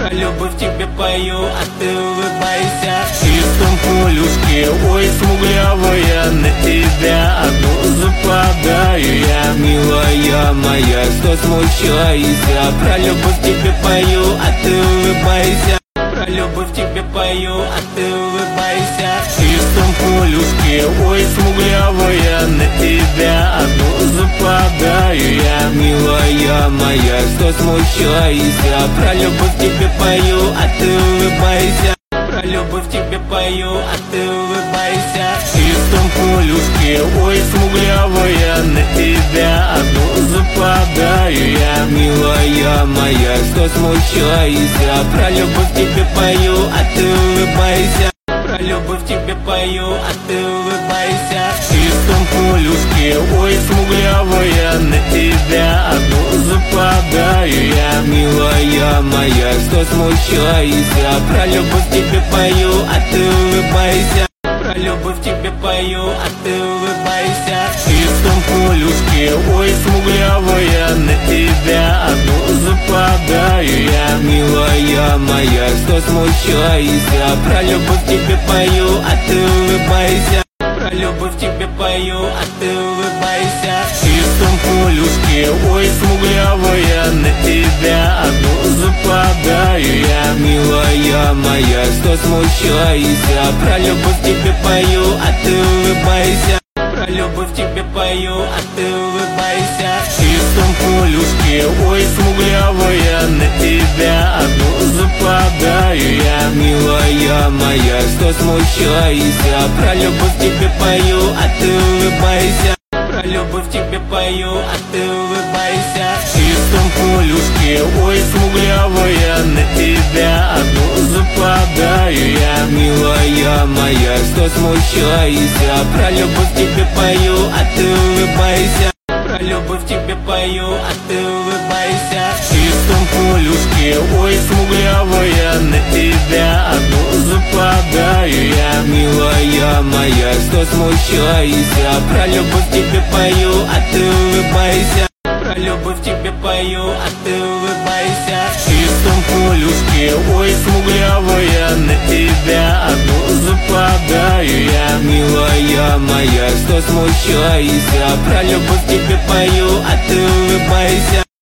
Про любовь тебе пою, а ты улыбайся. Чистом полюшке, ой, смуглявая, на тебя одну западаю я. Милая моя, что смущайся? Про любовь тебе пою, а ты улыбайся. Про любовь тебе пою, а ты улыбайся. Чистом полюшке, ой, смуглявая, на тебя одну западаю я. Милая моя, что смущайся? Про любовь тебе пою, а ты улыбайся. Про любовь тебе пою, а ты улыбайся. Чистом полюшке, ой, смуглявая, на тебя одну западаю я. Милая моя, что смущайся? Про любовь тебе пою, а ты улыбайся. Про любовь тебе пою, а ты улыбайся. Чистом полюшке, ой, смуглявая, на тебя одну западаю я. Милая моя, что смущайся? Про любовь тебе пою, а ты улыбайся. Про любовь тебе пою, а ты улыбайся. Чистом полюшке, ой, смуглявая, на тебя одну западаю я. Милая моя, что смущайся? Про любовь тебе пою, а ты улыбайся. Про любовь тебе пою, а ты улыбайся. Чистом полюшке, ой, смуглявая, на тебя одну западаю я. Милая моя, что смущайся? Про любовь тебе пою, а ты улыбайся. Про любовь тебе пою, а ты улыбайся. Чистом полюшке, ой, смуглявая, на тебя одну западаю я. Милая моя, что смущайся? Про любовь тебе пою, а ты улыбайся. Про любовь тебе пою, а ты улыбайся. Чистом полюшке, ой, смуглявая, на тебя одну западаю я. Милая моя, что смущайся? Про любовь тебе пою, а ты улыбайся. Про любовь тебе пою, а ты улыбайся. Чистом полюшке, ой, смуглявая, на тебя одну западаю я. Милая моя, что смущайся? Про любовь тебе пою, а ты улыбайся. Про любовь тебе пою, а ты улыбайся. Чистом полюшке, ой, смуглявая, на тебя одну западаю я. Милая моя, что смущайся? Про любовь тебе пою, а ты улыбайся.